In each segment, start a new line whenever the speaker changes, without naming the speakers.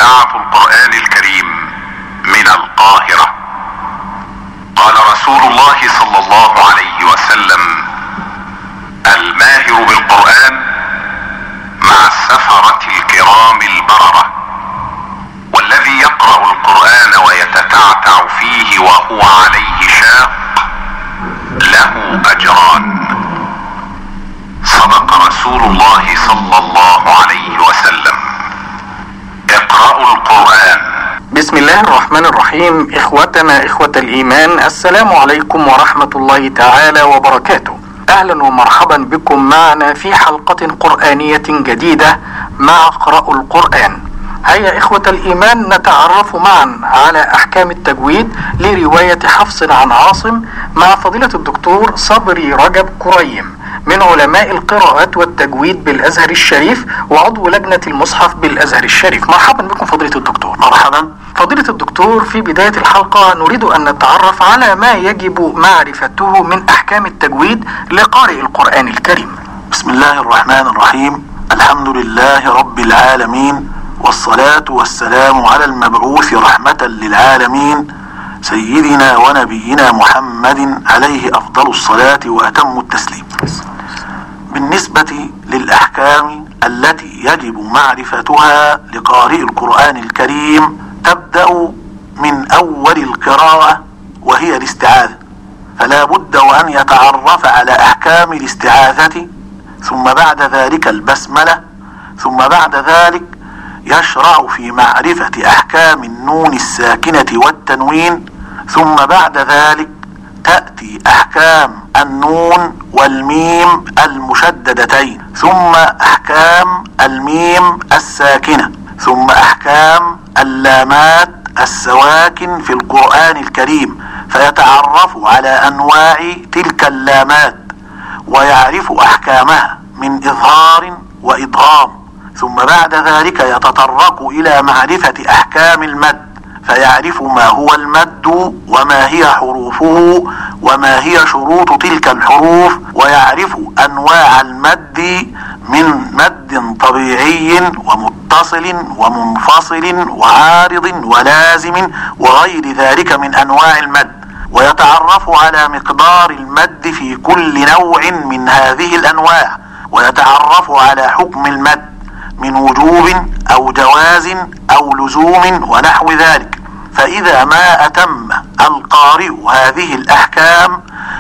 إذاعة القرآن الكريم من القاهرة. قال رسول الله صلى الله عليه وسلم: الماهر بالقرآن مع السفرة الكرام البررة، والذي يقرأ القرآن ويتتعتع فيه وهو عليه شاق له أجران. صدق رسول الله صلى الله عليه وسلم. اقرأوا القرآن.
بسم الله الرحمن الرحيم. إخوتنا إخوة الإيمان، السلام عليكم ورحمة الله تعالى وبركاته. أهلا ومرحبا بكم معنا في حلقة قرآنية جديدة مع اقرأوا القرآن. هيا إخوة الإيمان نتعرف معا على أحكام التجويد لرواية حفص عن عاصم مع فضيلة الدكتور صبري رجب كريم من علماء القراءات والتجويد بالأزهر الشريف وعضو لجنة المصحف بالأزهر الشريف. مرحبا بكم فضيلة الدكتور.
مرحبا
فضيلة الدكتور، في بداية الحلقة نريد أن نتعرف على ما يجب معرفته من أحكام التجويد لقارئ القرآن الكريم.
بسم الله الرحمن الرحيم. الحمد لله رب العالمين، والصلاة والسلام على المبعوث رحمة للعالمين سيدنا ونبينا محمد عليه أفضل الصلاة وأتم التسليم. بالنسبة للأحكام التي يجب معرفتها لقارئ القرآن الكريم تبدأ من أول القراءة وهي الاستعاذة، فلا بد وأن يتعرف على أحكام الاستعاذة، ثم بعد ذلك البسملة، ثم بعد ذلك يشرع في معرفة أحكام النون الساكنة والتنوين، ثم بعد ذلك تأتي أحكام النون والميم المشددتين، ثم أحكام الميم الساكنة، ثم أحكام اللامات السواكن في القرآن الكريم، فيتعرف على أنواع تلك اللامات ويعرف أحكامها من إظهار وإدغام. ثم بعد ذلك يتطرق إلى معرفة أحكام المد، فيعرف ما هو المد وما هي حروفه وما هي شروط تلك الحروف، ويعرف أنواع المد من مد طبيعي ومتصل ومنفصل وعارض ولازم وغير ذلك من أنواع المد، ويتعرف على مقدار المد في كل نوع من هذه الأنواع، ويتعرف على حكم المد من وجوب أو جواز أو لزوم ونحو ذلك. فإذا ما أتم القارئ هذه الأحكام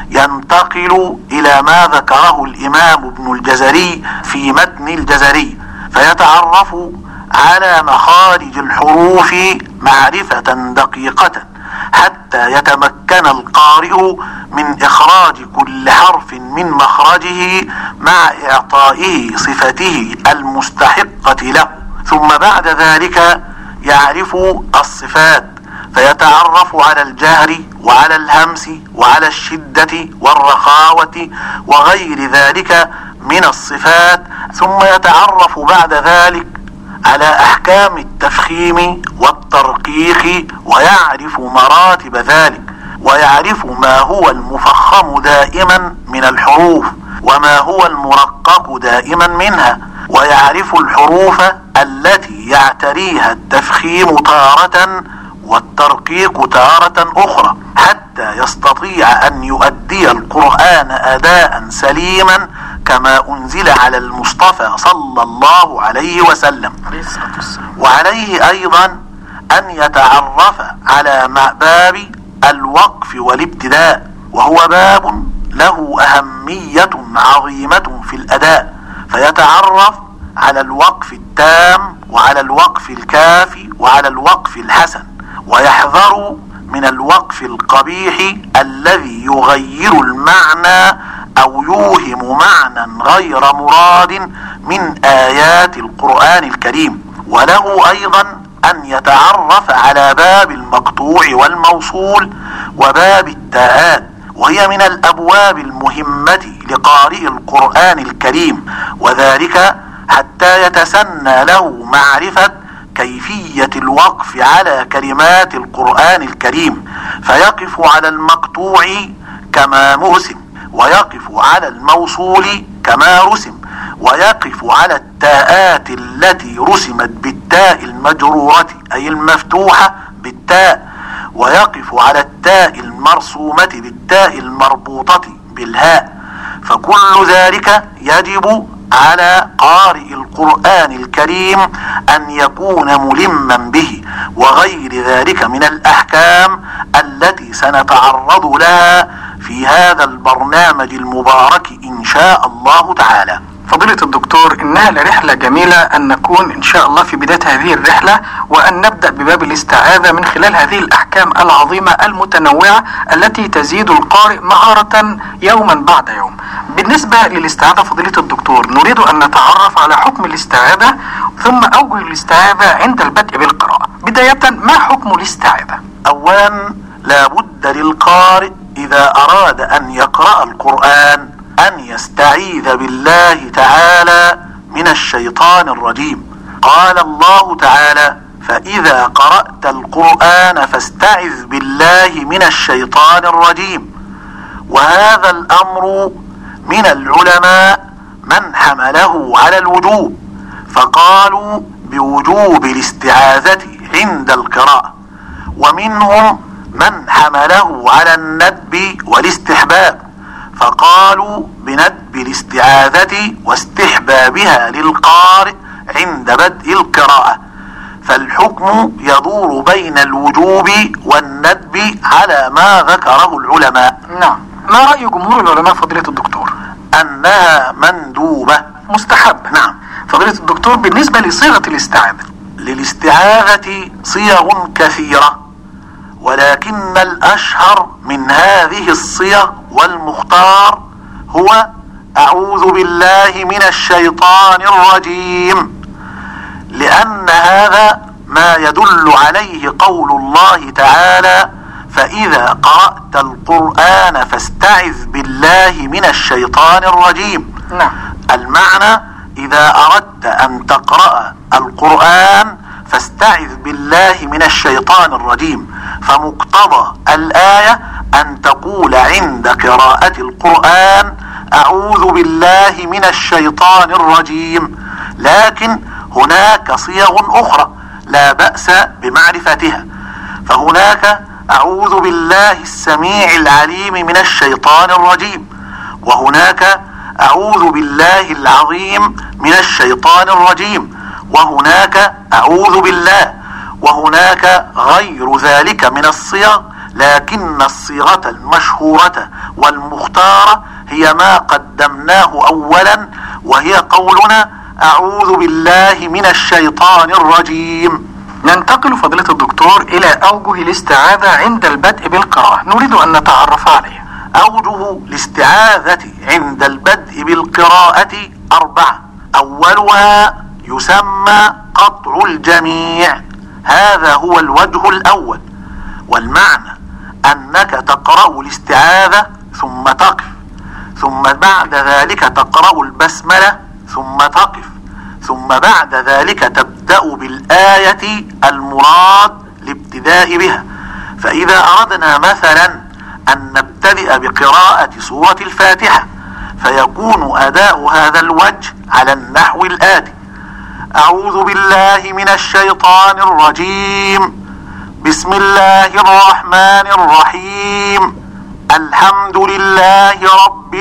ينتقل إلى ما ذكره الإمام ابن الجزري في متن الجزري، فيتعرف على مخارج الحروف معرفة دقيقة حتى يتمكن القارئ من إخراج كل حرف من مخرجه مع إعطائه صفته المستحقة له. ثم بعد ذلك يعرف الصفات، فيتعرف على الجهر وعلى الهمس وعلى الشدة والرخاوة وغير ذلك من الصفات. ثم يتعرف بعد ذلك على أحكام التفخيم والترقيق ويعرف مراتب ذلك، ويعرف ما هو المفخم دائما من الحروف وما هو المرقق دائما منها، ويعرف الحروف التي يعتريها التفخيم تارة والترقيق تارة أخرى، حتى يستطيع أن يؤدي القرآن أداء سليما كما أنزل على المصطفى صلى الله عليه وسلم. وعليه أيضا أن يتعرف على باب الوقف والابتداء، وهو باب له أهمية عظيمة في الأداء، فيتعرف على الوقف التام وعلى الوقف الكافي وعلى الوقف الحسن، ويحذر من الوقف القبيح الذي يغير المعنى أو يوهم معنى غير مراد من آيات القرآن الكريم. وله أيضا أن يتعرف على باب المقطوع والموصول وباب التاءات، وهي من الأبواب المهمة لقارئ القرآن الكريم، وذلك حتى يتسنى له معرفة كيفية الوقف على كلمات القرآن الكريم، فيقف على المقطوع كما مرسم، ويقف على الموصول كما رسم، ويقف على التاءات التي رسمت بالتاء المجرورة أي المفتوحة بالتاء، ويقف على التاء المرسومة بالتاء المربوطة بالهاء، فكل ذلك يجب على قارئ القرآن الكريم أن يكون ملما به، وغير ذلك من الأحكام التي سنتعرض لها في هذا البرنامج المبارك إن شاء الله تعالى.
فضيلة الدكتور، إنها لرحلة جميلة أن نكون إن شاء الله في بداية هذه الرحلة، وأن نبدأ بباب الاستعاذة من خلال هذه الأحكام العظيمة المتنوعة التي تزيد القارئ مهارة يوما بعد يوم. بالنسبة للاستعاذة فضيلة الدكتور، نريد أن نتعرف على حكم الاستعاذة ثم أوجه الاستعاذة عند البدء بالقراءة. بداية، ما حكم الاستعاذة؟
أولا، لا بد للقارئ إذا أراد أن يقرأ القرآن أن يستعيذ بالله تعالى من الشيطان الرجيم. قال الله تعالى: فإذا قرأت القرآن فاستعذ بالله من الشيطان الرجيم. وهذا الأمر من العلماء من حمله على الوجوب، فقالوا بوجوب الاستعاذة عند القراءة، ومنهم من حمله على الندب والاستحباب، فقالوا بندب الاستعاذة واستحبابها للقارئ عند بدء القراءة، فالحكم يدور بين الوجوب والندب على ما ذكره العلماء.
نعم. ما رأي جمهور العلماء فضيلة الدكتور؟
أنها مندوبة
مستحب.
نعم.
فضيلة الدكتور، بالنسبة لصيغة الاستعاذة؟
للاستعاذة صيغ كثيرة، ولكن الأشهر من هذه الصيغ والمختار هو أعوذ بالله من الشيطان الرجيم، لأن هذا ما يدل عليه قول الله تعالى: فإذا قرأت القرآن فاستعذ بالله من الشيطان الرجيم.
نعم.
المعنى: إذا أردت أن تقرأ القرآن فاستعذ بالله من الشيطان الرجيم. فمقتضى الآية أن تقول عند قراءة القرآن: أعوذ بالله من الشيطان الرجيم. لكن هناك صيغ أخرى لا بأس بمعرفتها، فهناك أعوذ بالله السميع العليم من الشيطان الرجيم، وهناك أعوذ بالله العظيم من الشيطان الرجيم، وهناك أعوذ بالله، وهناك غير ذلك من الصيغ، لكن الصيغة المشهورة والمختارة هي ما قدمناه أولا، وهي قولنا أعوذ بالله من الشيطان الرجيم.
ننتقل فضيلة الدكتور إلى أوجه الاستعاذة عند البدء بالقراءة، نريد أن نتعرف عليها.
أوجه الاستعاذة عند البدء بالقراءة 4. أولها يسمى قطع الجميع، هذا هو الوجه الأول، والمعنى أنك تقرأ الاستعاذة ثم تقف، ثم بعد ذلك تقرأ البسملة ثم تقف، ثم بعد ذلك تبدأ بالآية المراد الابتداء بها. فإذا أردنا مثلا أن نبتدئ بقراءة سورة الفاتحة، فيكون أداء هذا الوجه على النحو الآتي: أعوذ بالله من الشيطان الرجيم، بسم الله الرحمن الرحيم، الحمد لله رب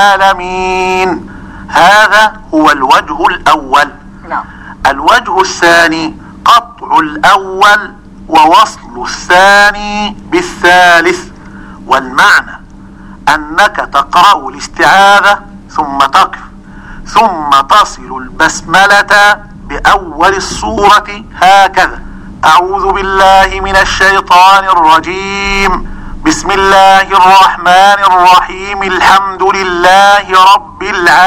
العالمين. هذا هو الوجه الأول.
نعم.
الوجه الثاني قطع الأول ووصل الثاني بالثالث، والمعنى أنك تقرأ الاستعاذة ثم تقف، ثم تصل البسملة بأول السورة هكذا: أعوذ بالله من الشيطان الرجيم، بسم الله الرحمن الرحيم، الحمد لله رب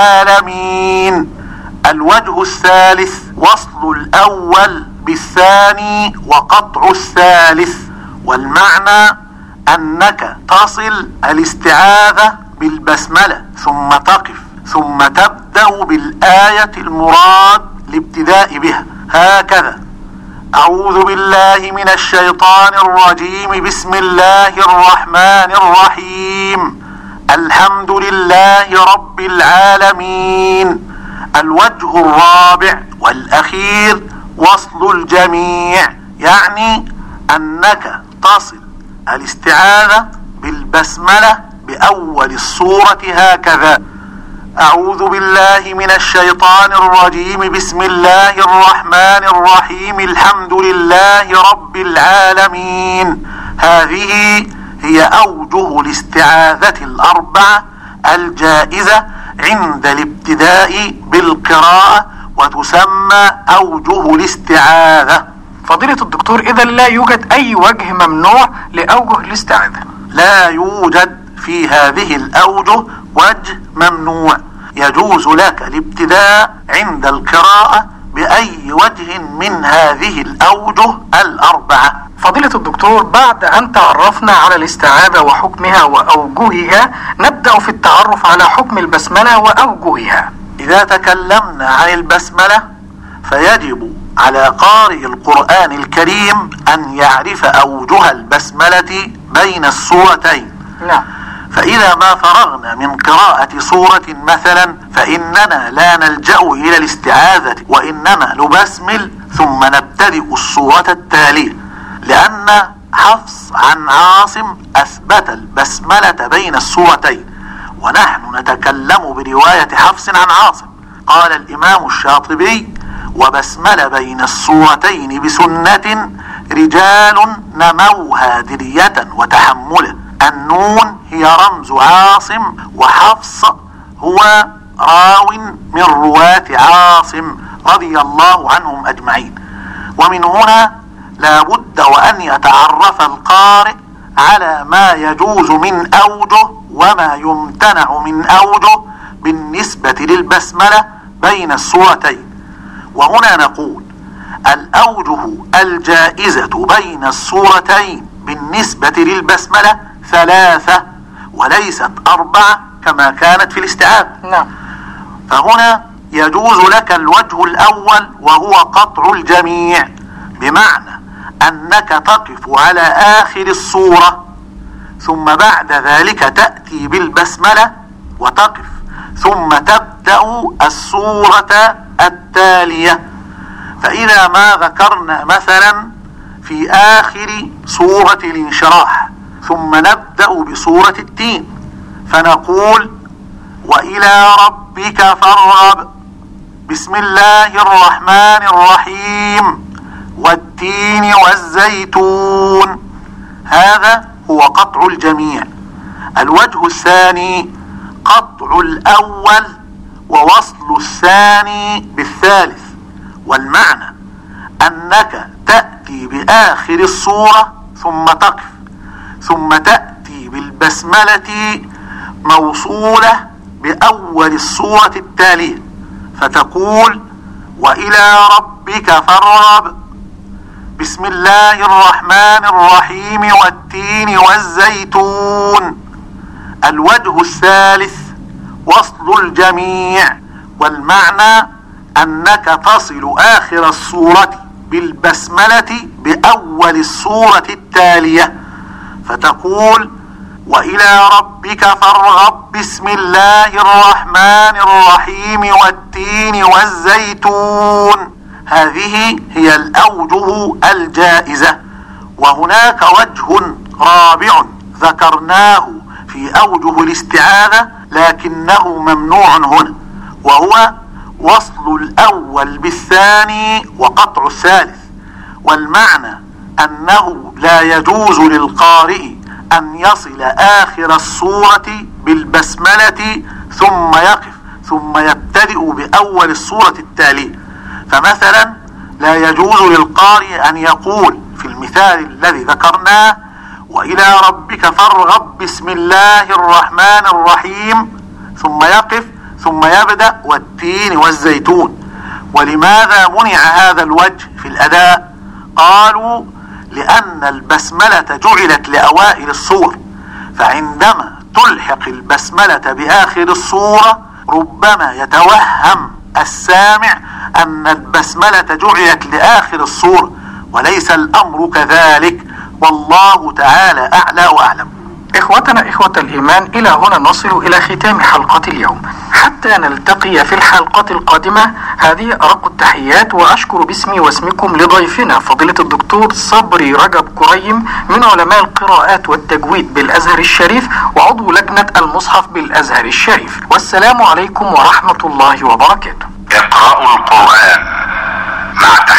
العالمين. الوجه الثالث وصل الأول بالثاني وقطع الثالث، والمعنى أنك تصل الاستعاذة بالبسملة ثم تقف، ثم تبدأ بالآية المراد الابتداء بها هكذا: أعوذ بالله من الشيطان الرجيم، بسم الله الرحمن الرحيم، الحمد لله رب العالمين. الوجه الرابع والأخير وصل الجميع، يعني أنك تصل الاستعاذة بالبسملة بأول السورة هكذا: أعوذ بالله من الشيطان الرجيم، بسم الله الرحمن الرحيم، الحمد لله رب العالمين. هذه هي أوجه الاستعاذة الأربعة الجائزة عند الابتداء بالقراءة، وتسمى أوجه الاستعاذة.
فضيلة الدكتور، إذا لا يوجد أي وجه ممنوع لأوجه الاستعاذة؟
لا يوجد في هذه الأوجه وجه ممنوع، يجوز لك الابتداء عند القراءة بأي وجه من هذه الأوجه الأربعة.
فضيلة الدكتور، بعد أن تعرفنا على الاستعاذة وحكمها وأوجهها، نبدأ في التعرف على حكم البسملة وأوجهها.
إذا تكلمنا عن البسملة فيجب على قارئ القرآن الكريم أن يعرف أوجه البسملة بين السورتين.
نعم.
فإذا ما فرغنا من قراءة سورة مثلا فإننا لا نلجأ إلى الاستعاذة، وإنما نبسمل ثم نبتدئ السورة التالية، لأن حفص عن عاصم أثبت البسملة بين السورتين، ونحن نتكلم برواية حفص عن عاصم. قال الإمام الشاطبي: وبسمل بين السورتين بسنة رجال نموها درية وتحملا. النون هي رمز عاصم، وحفص هو راو من رواة عاصم رضي الله عنهم أجمعين. ومن هنا لا بد وأن يتعرف القارئ على ما يجوز من أوجه وما يمتنع من أوجه بالنسبة للبسملة بين السورتين. وهنا نقول: الأوجه الجائزة بين السورتين بالنسبة للبسملة 3 وليست 4 كما كانت في الاستعاذة.
نعم.
فهنا يجوز لك الوجه الأول وهو قطع الجميع، بمعنى أنك تقف على آخر السورة ثم بعد ذلك تأتي بالبسملة وتقف، ثم تبدأ السورة التالية. فإذا ما ذكرنا مثلا في آخر سورة الانشراح ثم نبدأ بسورة التين فنقول: وإلى ربك فارغب، بسم الله الرحمن الرحيم، والتين والزيتون. هذا هو قطع الجميع. الوجه الثاني قطع الأول ووصل الثاني بالثالث، والمعنى أنك تأتي بآخر السورة ثم تقف، ثم تأتي بالبسملة موصولة بأول السورة التالية فتقول: وإلى ربك فارغب، بسم الله الرحمن الرحيم، والتين والزيتون. الوجه الثالث وصل الجميع، والمعنى أنك تصل آخر السورة بالبسملة بأول السورة التالية فتقول: وإلى ربك فارغب، بسم الله الرحمن الرحيم، والتين والزيتون. هذه هي الأوجه الجائزة. وهناك وجه رابع ذكرناه في أوجه الاستعاذة لكنه ممنوع هنا، وهو وصل الأول بالثاني وقطع الثالث. والمعنى أنه لا يجوز للقارئ أن يصل آخر السورة بالبسملة ثم يقف ثم يبتدئ بأول السورة التالية. فمثلا لا يجوز للقارئ أن يقول في المثال الذي ذكرناه: وإلى ربك فارغب، بسم الله الرحمن الرحيم، ثم يقف ثم يبدأ والتين والزيتون. ولماذا منع هذا الوجه في الأداء؟ قالوا: لأن البسملة جعلت لأوائل السور، فعندما تلحق البسملة بآخر السورة ربما يتوهم السامع أن البسملة جعلت لآخر السورة، وليس الأمر كذلك، والله تعالى أعلى وأعلم.
إخوتنا إخوة الإيمان، إلى هنا نصل إلى ختام حلقة اليوم. حتى نلتقي في الحلقات القادمة، هذه أرق التحيات، وأشكر باسمي واسمكم لضيفنا فضيلة الدكتور صبري رجب كريم من علماء القراءات والتجويد بالأزهر الشريف وعضو لجنة المصحف بالأزهر الشريف. والسلام عليكم ورحمة الله وبركاته.
اقرأوا القرآن مع